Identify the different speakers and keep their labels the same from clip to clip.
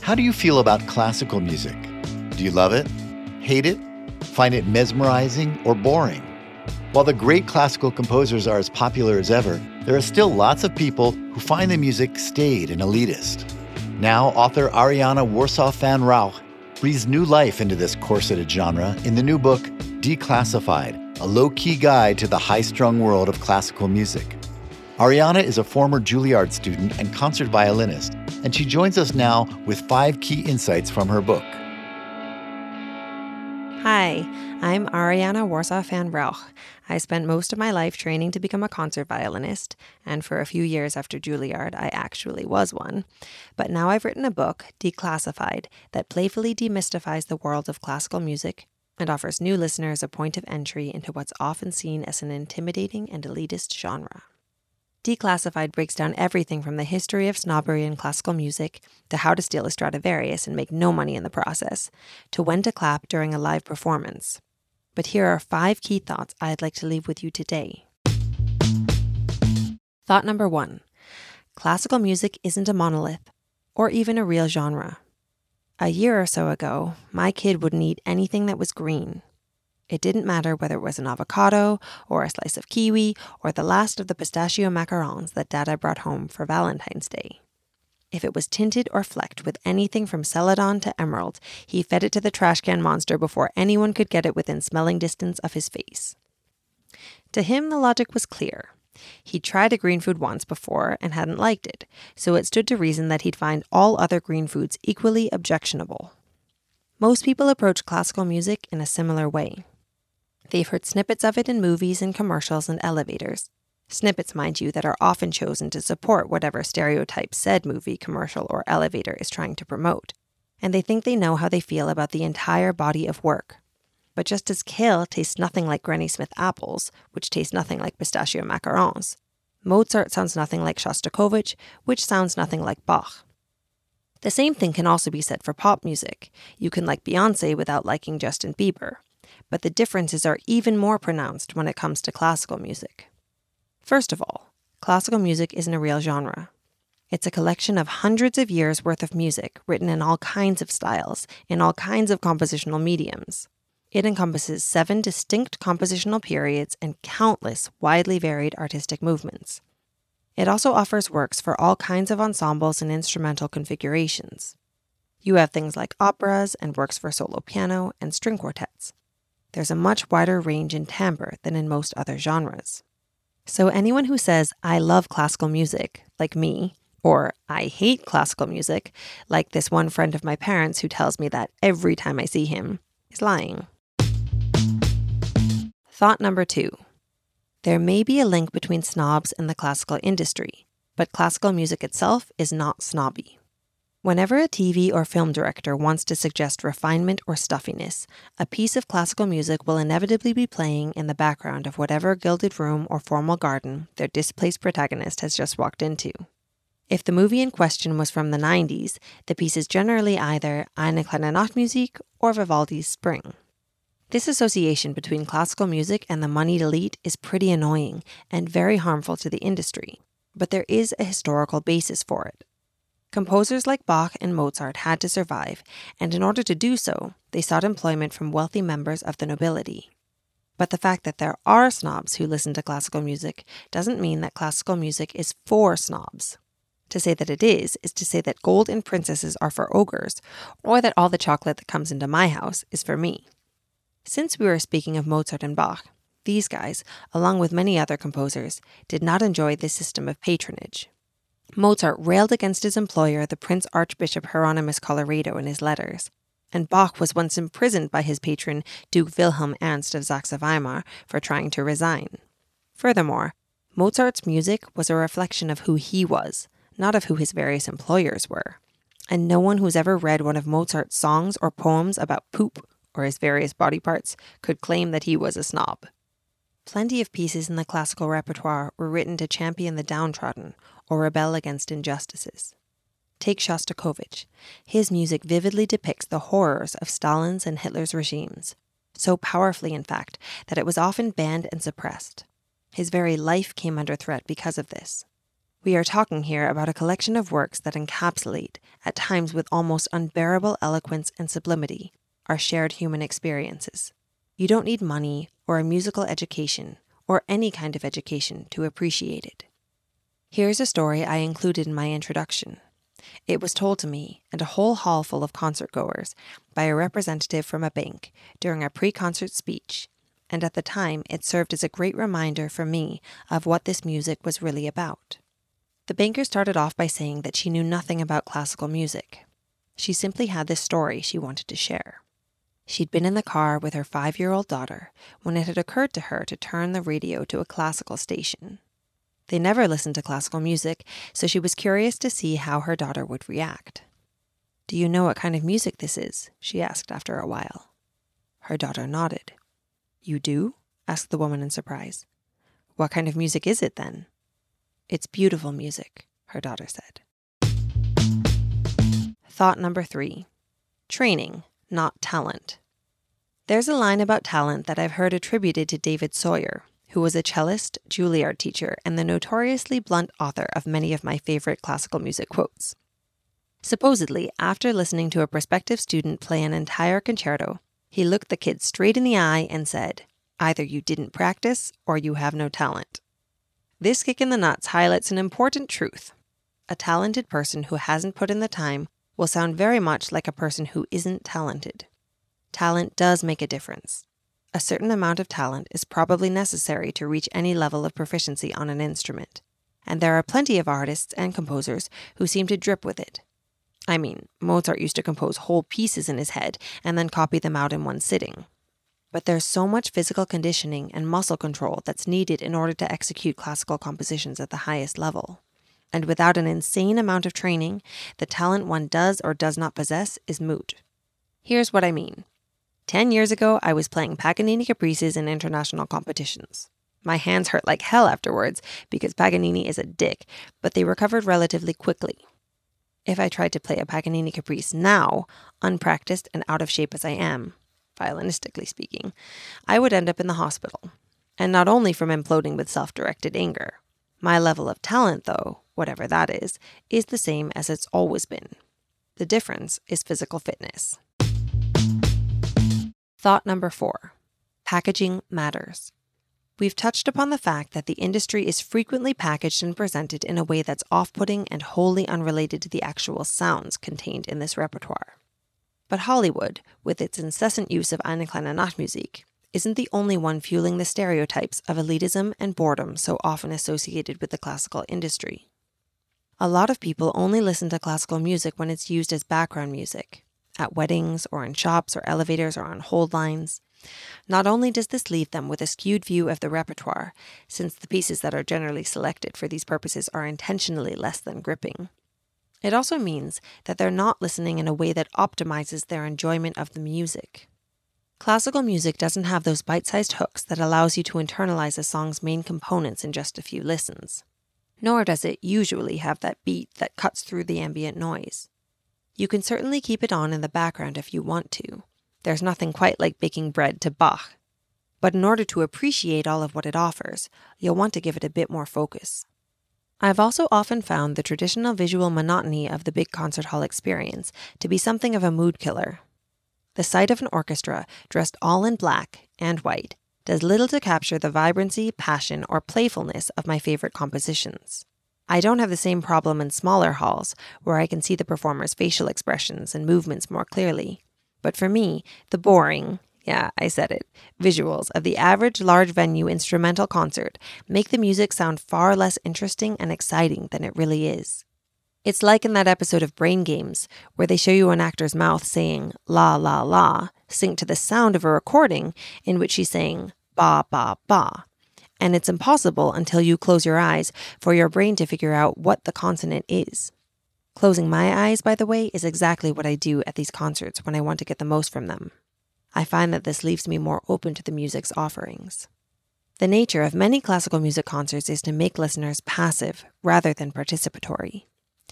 Speaker 1: How do you feel about classical music? Do you love it? Hate it? Find it mesmerizing or boring? While the great classical composers are as popular as ever, there are still lots of people who find the music staid and elitist. Now, author Ariana Warsaw van Rauch breathes new life into this corseted genre in the new book, Declassified, a low-key guide to the high-strung world of classical music. Ariana is a former Juilliard student and concert violinist, and she joins us now with 5 key insights from her book.
Speaker 2: Hi, I'm Ariana Warsaw van Rauch. I spent most of my life training to become a concert violinist, and for a few years after Juilliard, I actually was one. But now I've written a book, Declassified, that playfully demystifies the world of classical music and offers new listeners a point of entry into what's often seen as an intimidating and elitist genre. Declassified breaks down everything from the history of snobbery in classical music to how to steal a Stradivarius and make no money in the process, to when to clap during a live performance. But here are 5 key thoughts I'd like to leave with you today. Thought number 1. Classical music isn't a monolith, or even a real genre. A year or so ago, my kid wouldn't eat anything that was green. It didn't matter whether it was an avocado, or a slice of kiwi, or the last of the pistachio macarons that Dada brought home for Valentine's Day. If it was tinted or flecked with anything from celadon to emerald, he fed it to the trash can monster before anyone could get it within smelling distance of his face. To him, the logic was clear. He'd tried a green food once before and hadn't liked it, so it stood to reason that he'd find all other green foods equally objectionable. Most people approach classical music in a similar way. They've heard snippets of it in movies and commercials and elevators. Snippets, mind you, that are often chosen to support whatever stereotype said movie, commercial, or elevator is trying to promote. And they think they know how they feel about the entire body of work. But just as kale tastes nothing like Granny Smith apples, which taste nothing like pistachio macarons, Mozart sounds nothing like Shostakovich, which sounds nothing like Bach. The same thing can also be said for pop music. You can like Beyoncé without liking Justin Bieber. But the differences are even more pronounced when it comes to classical music. First of all, classical music isn't a real genre. It's a collection of hundreds of years' worth of music written in all kinds of styles, in all kinds of compositional mediums. It encompasses 7 distinct compositional periods and countless widely varied artistic movements. It also offers works for all kinds of ensembles and instrumental configurations. You have things like operas and works for solo piano and string quartets. There's a much wider range in timbre than in most other genres. So anyone who says, I love classical music, like me, or I hate classical music, like this one friend of my parents who tells me that every time I see him, is lying. Thought number 2. There may be a link between snobs and the classical industry, but classical music itself is not snobby. Whenever a TV or film director wants to suggest refinement or stuffiness, a piece of classical music will inevitably be playing in the background of whatever gilded room or formal garden their displaced protagonist has just walked into. If the movie in question was from the 90s, the piece is generally either Eine kleine Nachtmusik or Vivaldi's Spring. This association between classical music and the moneyed elite is pretty annoying and very harmful to the industry, but there is a historical basis for it. Composers like Bach and Mozart had to survive, and in order to do so, they sought employment from wealthy members of the nobility. But the fact that there are snobs who listen to classical music doesn't mean that classical music is for snobs. To say that it is to say that gold and princesses are for ogres, or that all the chocolate that comes into my house is for me. Since we were speaking of Mozart and Bach, these guys, along with many other composers, did not enjoy this system of patronage. Mozart railed against his employer, the Prince Archbishop Hieronymus Colloredo, in his letters, and Bach was once imprisoned by his patron, Duke Wilhelm Ernst of Saxe-Weimar, for trying to resign. Furthermore, Mozart's music was a reflection of who he was, not of who his various employers were, and no one who's ever read one of Mozart's songs or poems about poop or his various body parts could claim that he was a snob. Plenty of pieces in the classical repertoire were written to champion the downtrodden or rebel against injustices. Take Shostakovich. His music vividly depicts the horrors of Stalin's and Hitler's regimes, so powerfully, in fact, that it was often banned and suppressed. His very life came under threat because of this. We are talking here about a collection of works that encapsulate, at times with almost unbearable eloquence and sublimity, our shared human experiences. You don't need money or a musical education or any kind of education to appreciate it. Here's a story I included in my introduction. It was told to me and a whole hall full of concertgoers by a representative from a bank during a pre-concert speech, and at the time it served as a great reminder for me of what this music was really about. The banker started off by saying that she knew nothing about classical music. She simply had this story she wanted to share. She'd been in the car with her 5-year-old daughter when it had occurred to her to turn the radio to a classical station. They never listened to classical music, so she was curious to see how her daughter would react. "Do you know what kind of music this is?" she asked after a while. Her daughter nodded. "You do?" asked the woman in surprise. "What kind of music is it then?" "It's beautiful music," her daughter said. Thought number 3. Training, not talent. There's a line about talent that I've heard attributed to David Sawyer, who was a cellist, Juilliard teacher, and the notoriously blunt author of many of my favorite classical music quotes. Supposedly, after listening to a prospective student play an entire concerto, he looked the kid straight in the eye and said, "Either you didn't practice or you have no talent." This kick in the nuts highlights an important truth. A talented person who hasn't put in the time will sound very much like a person who isn't talented. Talent does make a difference. A certain amount of talent is probably necessary to reach any level of proficiency on an instrument, and there are plenty of artists and composers who seem to drip with it. I mean, Mozart used to compose whole pieces in his head and then copy them out in one sitting. But there's so much physical conditioning and muscle control that's needed in order to execute classical compositions at the highest level. And without an insane amount of training, the talent one does or does not possess is moot. Here's what I mean. 10 years ago, I was playing Paganini caprices in international competitions. My hands hurt like hell afterwards because Paganini is a dick, but they recovered relatively quickly. If I tried to play a Paganini caprice now, unpracticed and out of shape as I am, violinistically speaking, I would end up in the hospital. And not only from imploding with self-directed anger. My level of talent, though, whatever that is the same as it's always been. The difference is physical fitness. Thought number 4. Packaging matters. We've touched upon the fact that the industry is frequently packaged and presented in a way that's off-putting and wholly unrelated to the actual sounds contained in this repertoire. But Hollywood, with its incessant use of eine kleine Nachtmusik, isn't the only one fueling the stereotypes of elitism and boredom so often associated with the classical industry. A lot of people only listen to classical music when it's used as background music, at weddings or in shops or elevators or on hold lines. Not only does this leave them with a skewed view of the repertoire, since the pieces that are generally selected for these purposes are intentionally less than gripping, it also means that they're not listening in a way that optimizes their enjoyment of the music. Classical music doesn't have those bite-sized hooks that allows you to internalize a song's main components in just a few listens. Nor does it usually have that beat that cuts through the ambient noise. You can certainly keep it on in the background if you want to. There's nothing quite like baking bread to Bach. But in order to appreciate all of what it offers, you'll want to give it a bit more focus. I've also often found the traditional visual monotony of the big concert hall experience to be something of a mood killer. The sight of an orchestra dressed all in black and white does little to capture the vibrancy, passion, or playfulness of my favorite compositions. I don't have the same problem in smaller halls, where I can see the performer's facial expressions and movements more clearly. But for me, the boring, yeah, I said it, visuals of the average large venue instrumental concert make the music sound far less interesting and exciting than it really is. It's like in that episode of Brain Games, where they show you an actor's mouth saying la la la, synced to the sound of a recording in which she's saying ba ba ba. And it's impossible until you close your eyes for your brain to figure out what the consonant is. Closing my eyes, by the way, is exactly what I do at these concerts when I want to get the most from them. I find that this leaves me more open to the music's offerings. The nature of many classical music concerts is to make listeners passive rather than participatory.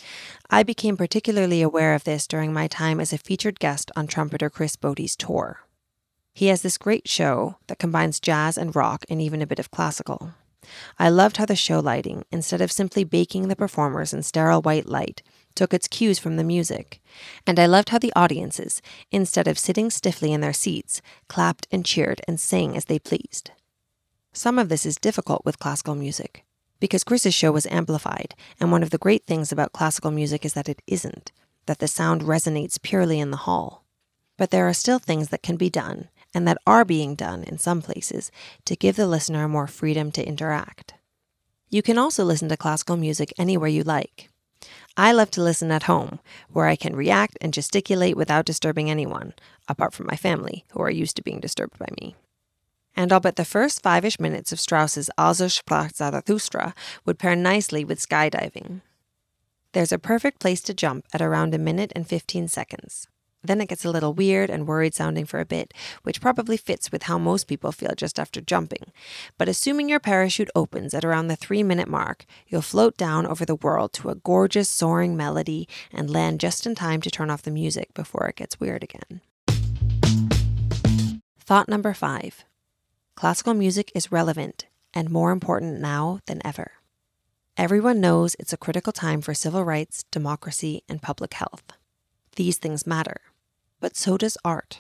Speaker 2: I became particularly aware of this during my time as a featured guest on trumpeter Chris Bode's tour. He has this great show that combines jazz and rock and even a bit of classical. I loved how the show lighting, instead of simply baking the performers in sterile white light, took its cues from the music. And I loved how the audiences, instead of sitting stiffly in their seats, clapped and cheered and sang as they pleased. Some of this is difficult with classical music, because Chris's show was amplified, and one of the great things about classical music is that it isn't, that the sound resonates purely in the hall. But there are still things that can be done, and that are being done in some places, to give the listener more freedom to interact. You can also listen to classical music anywhere you like. I love to listen at home, where I can react and gesticulate without disturbing anyone, apart from my family, who are used to being disturbed by me. And I'll bet the first 5-ish minutes of Strauss's Also sprach Zarathustra would pair nicely with skydiving. There's a perfect place to jump at around 1 minute and 15 seconds. Then it gets a little weird and worried sounding for a bit, which probably fits with how most people feel just after jumping. But assuming your parachute opens at around the 3-minute mark, you'll float down over the world to a gorgeous soaring melody and land just in time to turn off the music before it gets weird again. Thought number 5. Classical music is relevant and more important now than ever. Everyone knows it's a critical time for civil rights, democracy, and public health. These things matter, but so does art.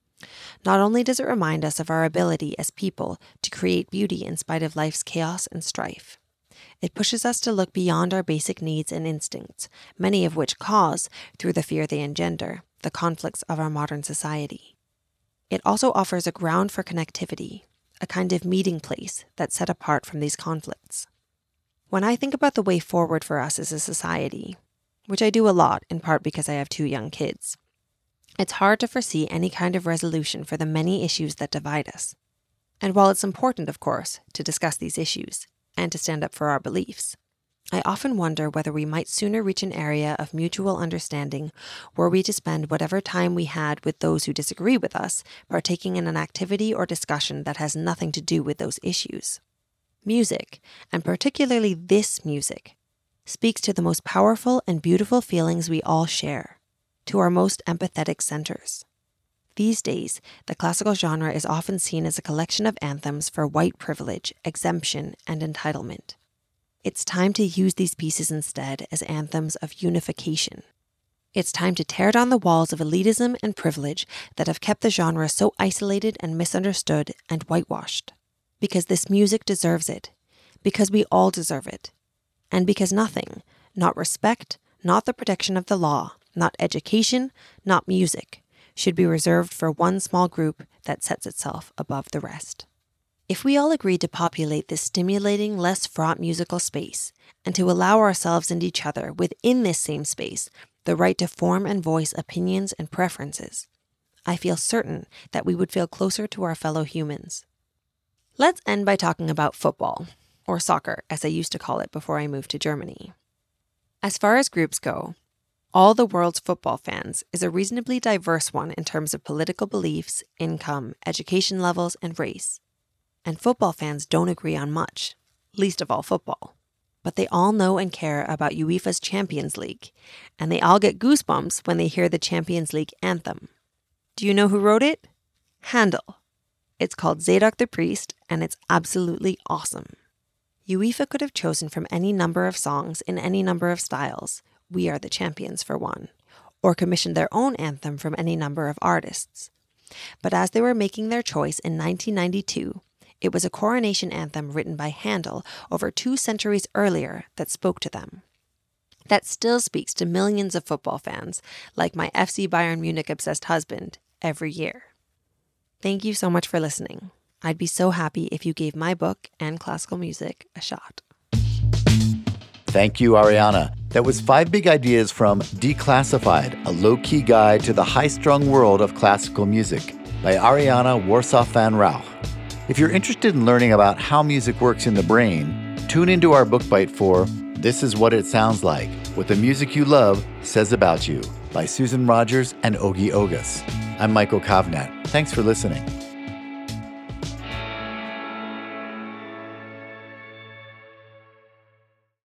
Speaker 2: Not only does it remind us of our ability as people to create beauty in spite of life's chaos and strife, it pushes us to look beyond our basic needs and instincts, many of which cause, through the fear they engender, the conflicts of our modern society. It also offers a ground for connectivity, a kind of meeting place that's set apart from these conflicts. When I think about the way forward for us as a society, which I do a lot, in part because I have 2 young kids, it's hard to foresee any kind of resolution for the many issues that divide us. And while it's important, of course, to discuss these issues and to stand up for our beliefs, I often wonder whether we might sooner reach an area of mutual understanding were we to spend whatever time we had with those who disagree with us partaking in an activity or discussion that has nothing to do with those issues. Music, and particularly this music, speaks to the most powerful and beautiful feelings we all share, to our most empathetic centers. These days, the classical genre is often seen as a collection of anthems for white privilege, exemption, and entitlement. It's time to use these pieces instead as anthems of unification. It's time to tear down the walls of elitism and privilege that have kept the genre so isolated and misunderstood and whitewashed. Because this music deserves it. Because we all deserve it. And because nothing, not respect, not the protection of the law, not education, not music, should be reserved for one small group that sets itself above the rest. If we all agreed to populate this stimulating, less fraught musical space, and to allow ourselves and each other within this same space the right to form and voice opinions and preferences, I feel certain that we would feel closer to our fellow humans. Let's end by talking about football, or soccer, as I used to call it before I moved to Germany. As far as groups go, All the World's Football Fans is a reasonably diverse one in terms of political beliefs, income, education levels, and race. And football fans don't agree on much, least of all football. But they all know and care about UEFA's Champions League, and they all get goosebumps when they hear the Champions League anthem. Do you know who wrote it? Handel. It's called Zadok the Priest, and it's absolutely awesome. UEFA could have chosen from any number of songs in any number of styles, We Are the Champions for one, or commissioned their own anthem from any number of artists. But as they were making their choice in 1992, it was a coronation anthem written by Handel over 2 centuries earlier that spoke to them. That still speaks to millions of football fans, like my FC Bayern Munich-obsessed husband, every year. Thank you so much for listening. I'd be so happy if you gave my book and classical music a shot.
Speaker 1: Thank you, Ariana. That was 5 big ideas from Declassified, a low-key guide to the high-strung world of classical music by Ariana Warsoff van Rauch. If you're interested in learning about how music works in the brain, tune into our book bite for This Is What It Sounds Like, What the Music You Love Says About You by Susan Rogers and Ogie Ogus. I'm Michael Kovnat. Thanks for listening.